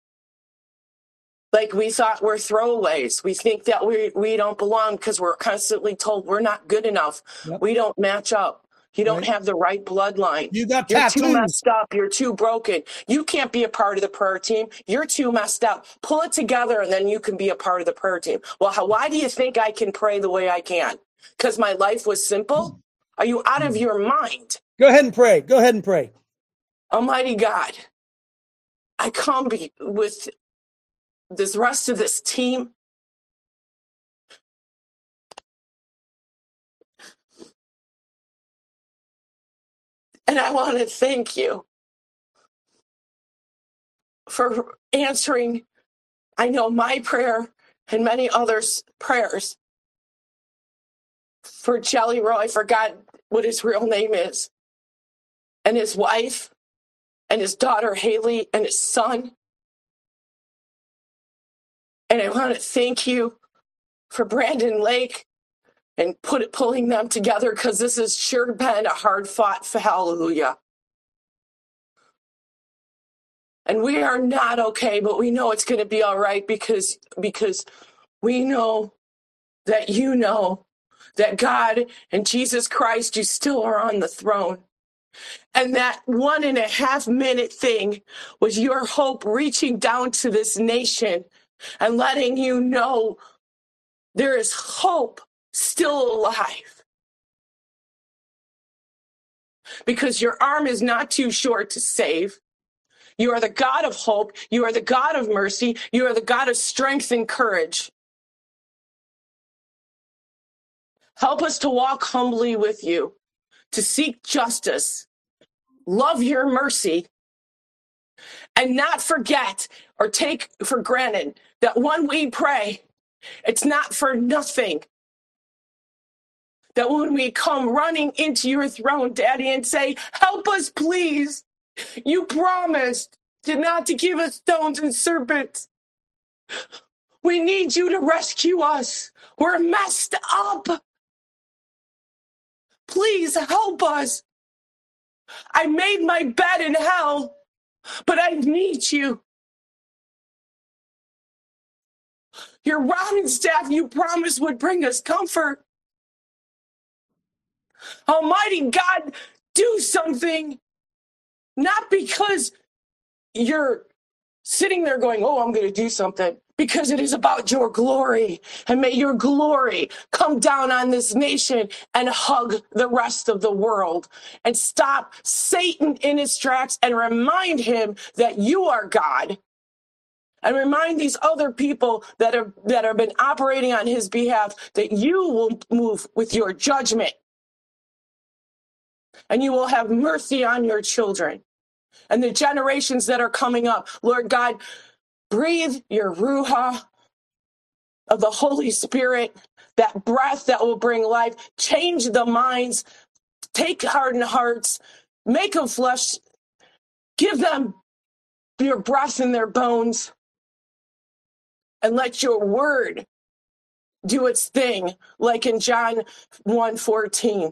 Like we thought we're throwaways. We think that we don't belong because we're constantly told we're not good enough. Yep. We don't match up. You don't have the right bloodline. You're tattoos. Too messed up. You're too broken. You can't be a part of the prayer team. You're too messed up. Pull it together and then you can be a part of the prayer team. Well, why do you think I can pray the way I can? Because my life was simple? Are you out of your mind? Go ahead and pray. Go ahead and pray. Almighty God, I come with this rest of this team. And I want to thank you for answering, I know, my prayer and many others' prayers for Jelly Roll. I forgot what his real name is. And his wife and his daughter Haley and his son. And I want to thank you for Brandon Lake and pulling them together because this has sure been a hard-fought hallelujah. And we are not okay, but we know it's going to be all right because we know that you know that God and Jesus Christ, you still are on the throne. And that 1.5 minute thing was your hope reaching down to this nation and letting you know there is hope still alive. Because your arm is not too short to save. You are the God of hope. You are the God of mercy. You are the God of strength and courage. Help us to walk humbly with you, to seek justice, love your mercy, and not forget or take for granted that when we pray, it's not for nothing. That when we come running into your throne, Daddy, and say, help us, please. You promised not to give us stones and serpents. We need you to rescue us. We're messed up. Please help us. I made my bed in hell, but I need you. Your rod and staff you promised would bring us comfort. Almighty God, do something. Not because you're sitting there going, oh, I'm going to do something, because it is about your glory. And may your glory come down on this nation and hug the rest of the world and stop Satan in his tracks and remind him that you are God. And remind these other people that have been operating on his behalf that you will move with your judgment. And you will have mercy on your children and the generations that are coming up. Lord God, breathe your Ruha of the Holy Spirit, that breath that will bring life. Change the minds. Take hardened hearts. Make them flesh. Give them your breath in their bones. And let your word do its thing, like in John 1:14.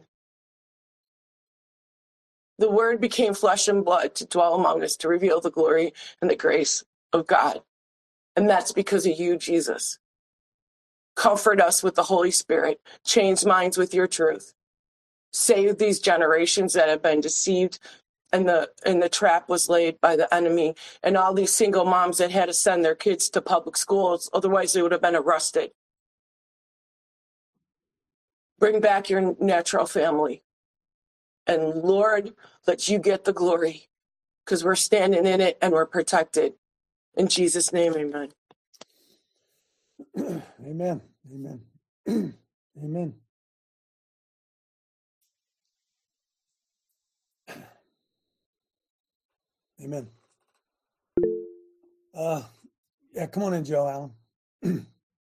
The word became flesh and blood to dwell among us, to reveal the glory and the grace of God. And that's because of you, Jesus. Comfort us with the Holy Spirit. Change minds with your truth. Save these generations that have been deceived, and the trap was laid by the enemy, and all these single moms that had to send their kids to public schools, otherwise they would have been arrested. Bring back your natural family. And Lord, let you get the glory, because we're standing in it and we're protected. In Jesus' name, amen. Amen. Amen. Amen. Amen. Yeah, come on in, Joe Allen.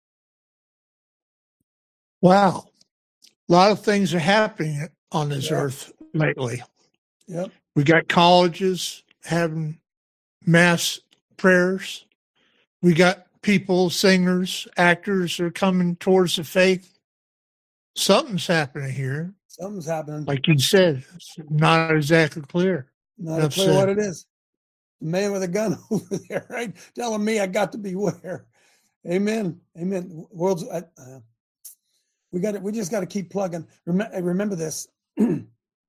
Wow. A lot of things are happening on this earth lately. Yep. We got colleges having mass prayers. We got people, singers, actors are coming towards the faith. Something's happening here. Something's happening. Like you said, it's not exactly clear. Not clear what it is. The man with a gun over there, right? Telling me I got to beware. Amen. Amen. World's we just got to keep plugging. Remember this. They're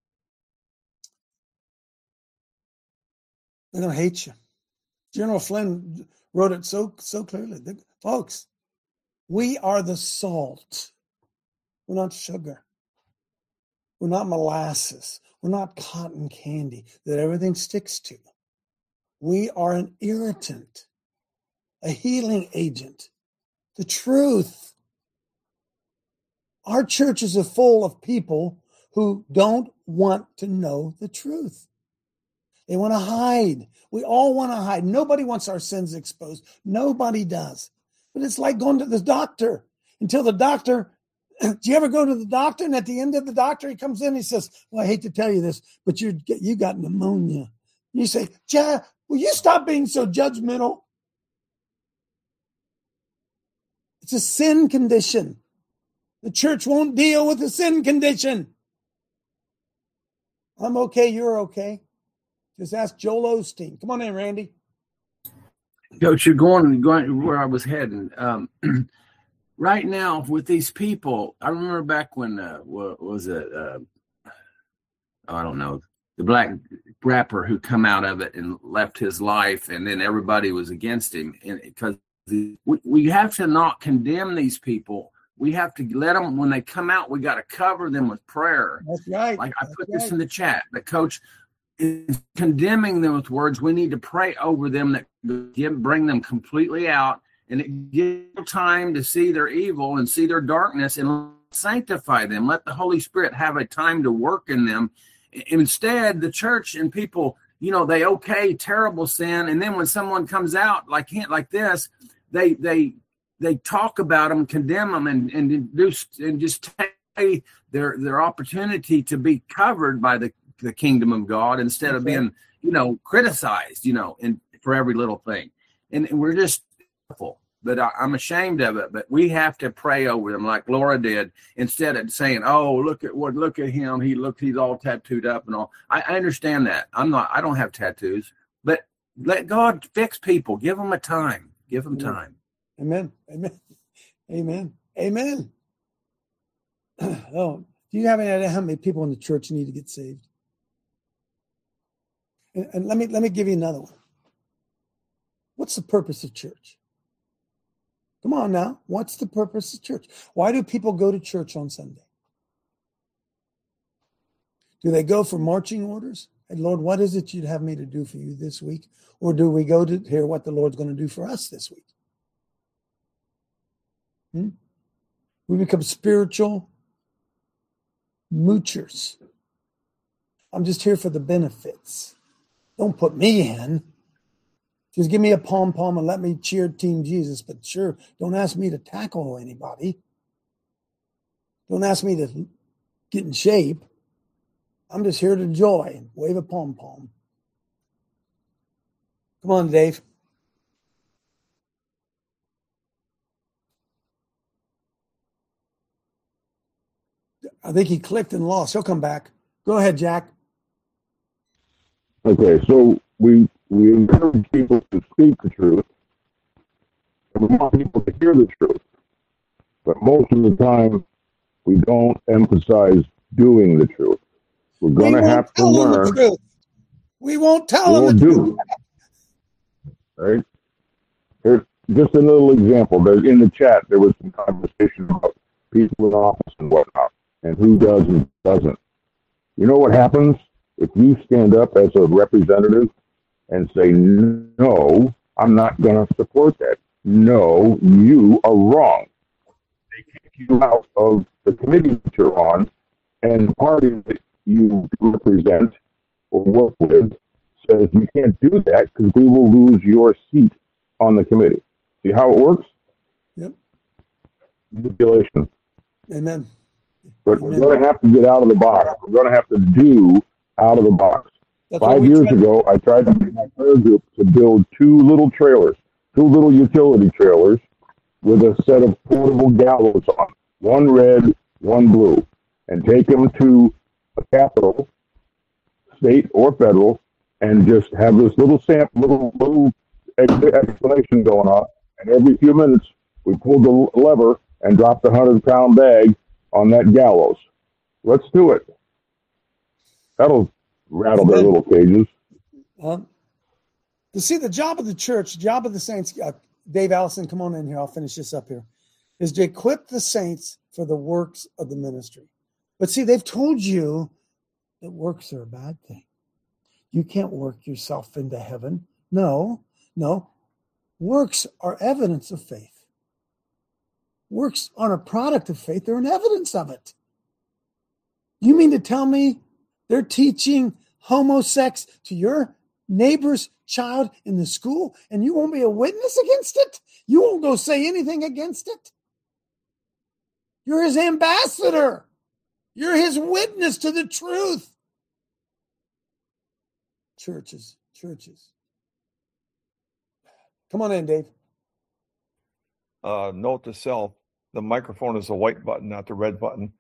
going to hate you. General Flynn wrote it so clearly. Folks, we are the salt. We're not sugar. We're not molasses. We're not cotton candy that everything sticks to. We are an irritant, a healing agent, the truth. Our churches are full of people who don't want to know the truth. They want to hide. We all want to hide. Nobody wants our sins exposed. Nobody does. But it's like going to the doctor until the doctor, do you ever go to the doctor? And at the end of the doctor, he comes in and he says, well, I hate to tell you this, but you got pneumonia. And you say, will you stop being so judgmental? It's a sin condition. The church won't deal with the sin condition. I'm okay. You're okay. Just ask Joel Osteen. Come on in, Randy. Coach, you're going where I was heading. Right now with these people, I remember back when, what was it? I don't know, the black rapper who come out of it and left his life, and then everybody was against him. And because we have to not condemn these people. We have to let them, when they come out, we got to cover them with prayer. That's right. Like I put this in the chat, that Coach is condemning them with words. We need to pray over them that bring them completely out, and it gives them time to see their evil and see their darkness and sanctify them. Let the Holy Spirit have a time to work in them. Instead, the church and people, they okay terrible sin, and then when someone comes out like this, they talk about them, condemn them, and just take their opportunity to be covered by the kingdom of God instead of being, criticized, and for every little thing. And we're just careful. But I'm ashamed of it. But we have to pray over them like Laura did, instead of saying, "Oh, look at him. He's all tattooed up and all." I understand that. I don't have tattoos, but let God fix people. Give them a time. Give them time. Amen. Amen. Amen. Amen. Oh, Do you have any idea how many people in the church need to get saved? And let me give you another one. What's the purpose of church? Come on now. What's the purpose of church? Why do people go to church on Sunday? Do they go for marching orders? And Lord, what is it you'd have me to do for you this week? Or do we go to hear what the Lord's going to do for us this week? We become spiritual moochers. I'm just here for the benefits. Don't put me in. Just give me a pom-pom and let me cheer Team Jesus. But sure, don't ask me to tackle anybody. Don't ask me to get in shape. I'm just here to enjoy. Wave a pom-pom. Come on, Dave. I think he clicked and lost. He'll come back. Go ahead, Jack. Okay, so we encourage people to speak the truth, and we want people to hear the truth. But most of the time, we don't emphasize doing the truth. We're going to have to learn. We won't tell them the truth. Right? Here's just a little example. In the chat, there was some conversation about people in office and whatnot, and who does and doesn't. You know what happens if you stand up as a representative and say, no, I'm not going to support that. No, you are wrong. They kick you out of the committee that you're on, and the party that you represent or work with says you can't do that because we will lose your seat on the committee. See how it works? Yep. Manipulation. Amen. But we're going to have to get out of the box. We're going to have to do out of the box. That's 5 years ago, I tried to get my prayer group to build two little utility trailers with a set of portable gallows on, one red, one blue, and take them to a capital, state or federal, and just have this little explanation going on. And every few minutes, we pulled the lever and dropped the 100-pound bag on that gallows. Let's do it. That'll rattle their little cages. To see the job of the church, job of the saints, Dave Allison, come on in here. I'll finish this up here, is to equip the saints for the works of the ministry. But see, they've told you that works are a bad thing. You can't work yourself into heaven. No. Works are evidence of faith. Works aren't a product of faith. They're an evidence of it. You mean to tell me they're teaching homosex to your neighbor's child in the school and you won't be a witness against it? You won't go say anything against it? You're his ambassador. You're his witness to the truth. Churches. Come on in, Dave. Note to self, the microphone is the white button, not the red button.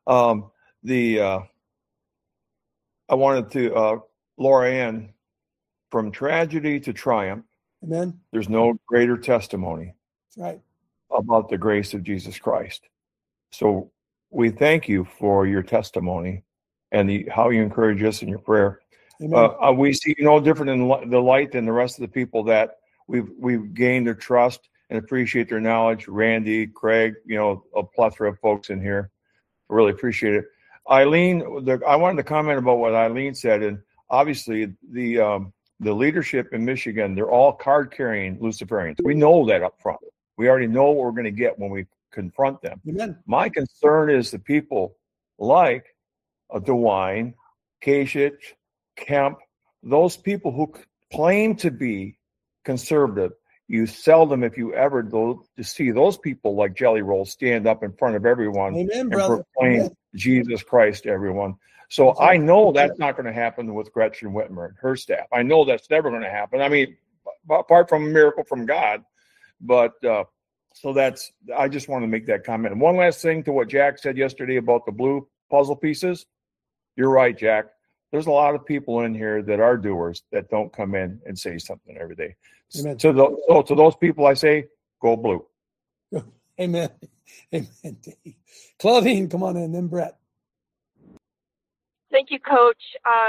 I wanted to, Laura Ann, from tragedy to triumph. Amen. There's no greater testimony. That's right. About the grace of Jesus Christ. So we thank you for your testimony and how you encourage us in your prayer. We see no different in the light than the rest of the people that we've gained their trust and appreciate their knowledge. Randy, Craig, a plethora of folks in here. I really appreciate it. Eileen, I wanted to comment about what Eileen said, and obviously the leadership in Michigan, they're all card-carrying Luciferians. We know that up front. We already know what we're going to get when we confront them. Amen. My concern is the people like DeWine, Kasich, Kemp, those people who claim to be conservative. You seldom, if you ever go to see those people like Jelly Roll stand up in front of everyone. Amen, and brother. proclaim Amen. Jesus Christ to everyone. So I know that's not going to happen with Gretchen Whitmer and her staff. I know that's never going to happen. I mean, apart from a miracle from God. But I just want to make that comment. And one last thing to what Jack said yesterday about the blue puzzle pieces. You're right, Jack. There's a lot of people in here that are doers that don't come in and say something every day. Amen. To those people, I say, go blue. Amen. Amen. Claudine, come on in. Then Brett. Thank you, Coach.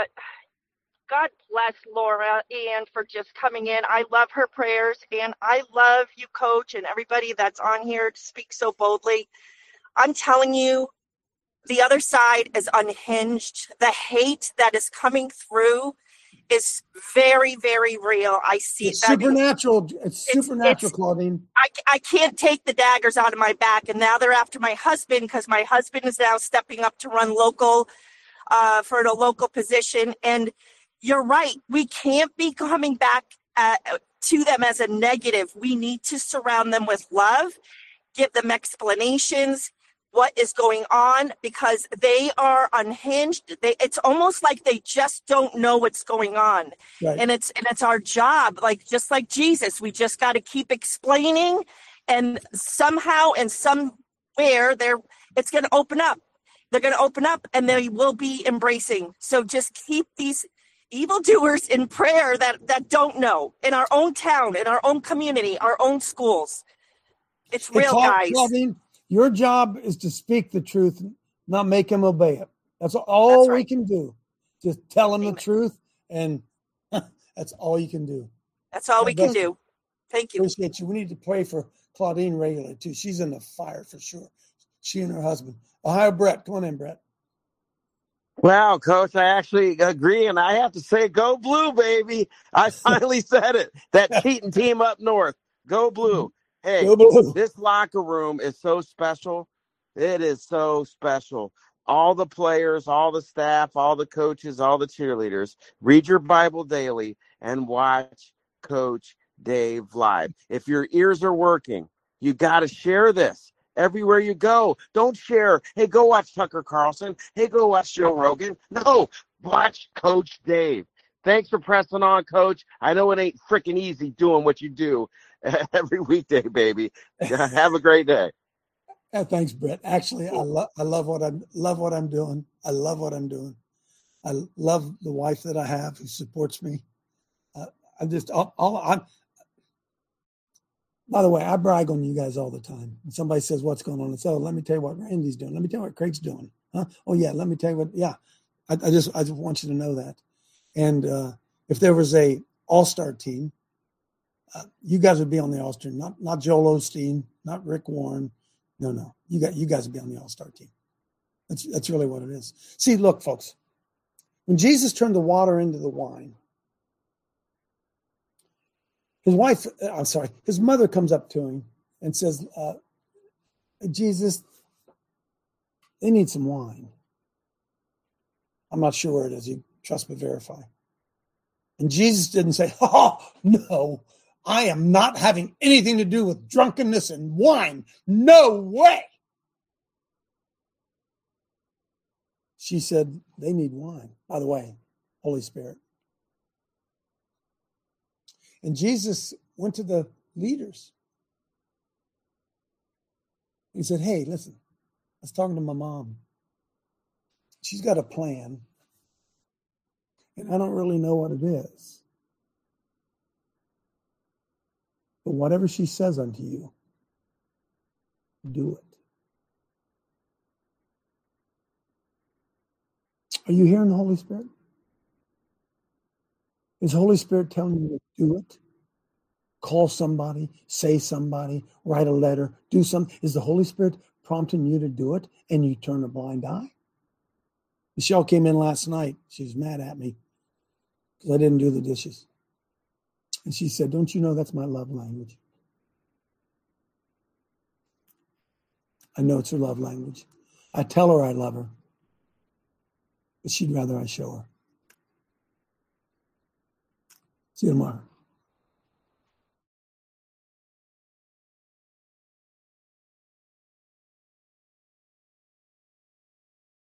God bless Laura Ann for just coming in. I love her prayers, and I love you, Coach, and everybody that's on here to speak so boldly. I'm telling you, the other side is unhinged. The hate that is coming through is very, very real. I see it's supernatural. It's supernatural, Claudine. I can't take the daggers out of my back, and now they're after my husband because my husband is now stepping up to run local for a local position. And you're right. We can't be coming back to them as a negative. We need to surround them with love, give them explanations, what is going on, because they are unhinged. It's almost like they just don't know what's going on. Right. And it's our job, like just like Jesus, we just got to keep explaining, and somehow and somewhere it's going to open up. They're going to open up and they will be embracing. So just keep these evildoers in prayer that don't know, in our own town, in our own community, our own schools. It's real, guys. Claudine, your job is to speak the truth, not make them obey it. That's all we can do. Just tell them the truth, and that's all you can do. That's all we can do. Thank you. Appreciate you. We need to pray for Claudine regularly, too. She's in the fire for sure. She and her husband. Ohio Brett. Come on in, Brett. Wow, Coach, I actually agree, and I have to say, go blue, baby. I finally said it. That cheating team up north. Go blue. Hey, this locker room is so special. It is so special. All the players, all the staff, all the coaches, all the cheerleaders, read your Bible daily and watch Coach Dave live. If your ears are working, you got to share this everywhere you go. Don't share, hey, go watch Tucker Carlson. Hey, go watch Joe Rogan. No, watch Coach Dave. Thanks for pressing on, Coach. I know it ain't freaking easy doing what you do every weekday, baby. Have a great day. Thanks, Brett. Actually, I love what I'm doing. I love what I'm doing. I love the wife that I have who supports me. By the way, I brag on you guys all the time. When somebody says what's going on, I say, let me tell you what Randy's doing. Let me tell you what Craig's doing. Huh? Oh yeah, let me tell you what. Yeah, I just want you to know that. And if there was a all-star team, you guys would be on the all-star. Not Joel Osteen, not Rick Warren. No. You guys would be on the all-star team. That's really what it is. See, look, folks. When Jesus turned the water into the wine, his mother comes up to him and says, Jesus, they need some wine. I'm not sure where it is. You trust but verify. And Jesus didn't say, oh, no, I am not having anything to do with drunkenness and wine. No way. She said, they need wine. By the way, Holy Spirit. And Jesus went to the leaders. He said, hey, listen, I was talking to my mom. She's got a plan, and I don't really know what it is. But whatever she says unto you, do it. Are you hearing the Holy Spirit? Is Holy Spirit telling you to do it? Call somebody, say somebody, write a letter, do something. Is the Holy Spirit prompting you to do it and you turn a blind eye? Michelle came in last night. She was mad at me because I didn't do the dishes. And she said, don't you know that's my love language? I know it's her love language. I tell her I love her, but she'd rather I show her. See you tomorrow.